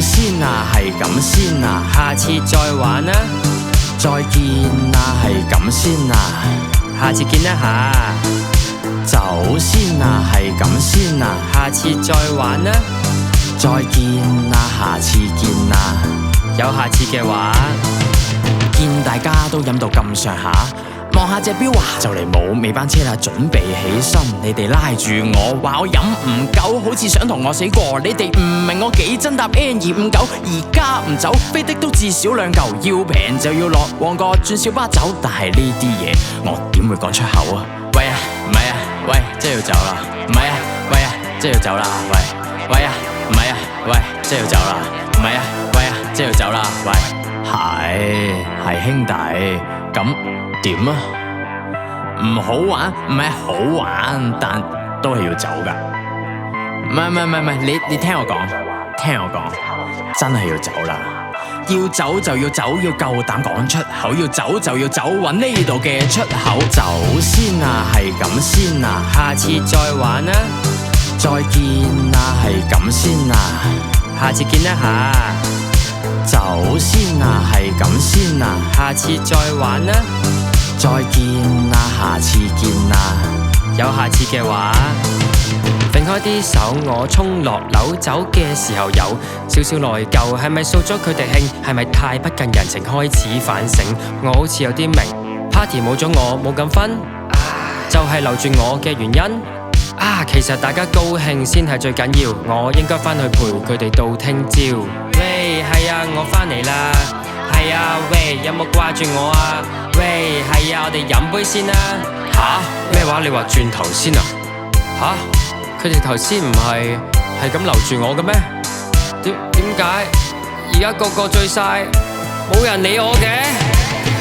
先啊，係咁先啊，下次再玩啊，再見啊，係咁先啊，下次見一下。走先啊，係咁先啊，下次再玩啊，再見啊，下次見啊，有下次嘅話。見大家都飲到咁上下，望下隻錶啊，就嚟冇尾班車啦，準備起身。你哋拉住我話我飲唔夠，好似想同我死過。你哋唔明我幾真搭 N259，而家唔走，飛的都至少2嚿，要平就要落旺角轉小巴走。但係呢啲嘢我點會講出口啊？喂啊，唔係啊，喂，真係要走啦。唔係啊，喂啊，真係要走啦。喂，喂啊，唔係啊，喂，真係要走啦。唔係啊，喂啊，真係要走啦。喂，係兄弟，咁點啊？唔好玩，唔係好玩，但都係要走噶。唔係，你聽我講，真係要走啦。要走就要走，要夠膽講出口。要走就要走，搵呢度嘅出口。走先啊，係咁先啊，下次再玩啊，再見啊，係咁先啊，下次見一下。走先啊，係咁先啊，下次再玩啊，再見啊，下次見啊，有下次嘅話。揈開啲手，我衝落樓，走嘅時候有少少內疚，係咪掃咗佢哋興？係咪太不近人情？開始反省，我好似有啲明 party 冇咗我冇咁分，就係留住我嘅原因。其實大家高興先係最緊要，我應該返去陪佢哋到聽朝。喂，係啊，我返嚟啦。係啊，喂，有冇掛住我啊？喂，係啊，我哋飲杯先啦。咩話？你話轉頭先啊？佢哋頭先唔係咁留住我嘅咩？點解而家個個醉晒，冇人理我嘅？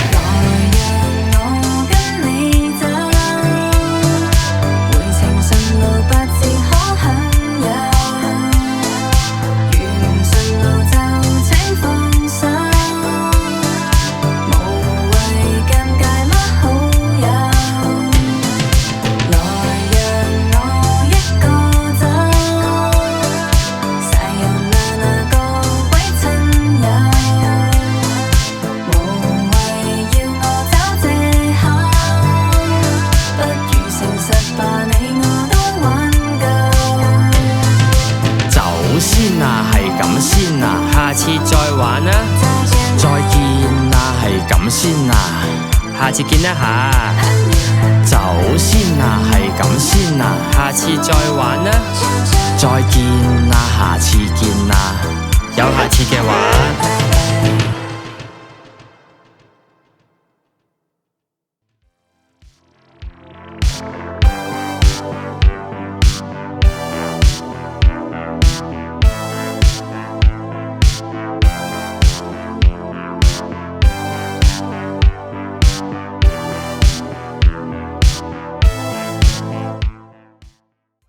先啊，係咁先啊，下次再玩啊，再見啊，係咁先啊，下次見一下。走先啊，係咁先啊，下次再玩啊，再見啊，下次見啊，有下次嘅話。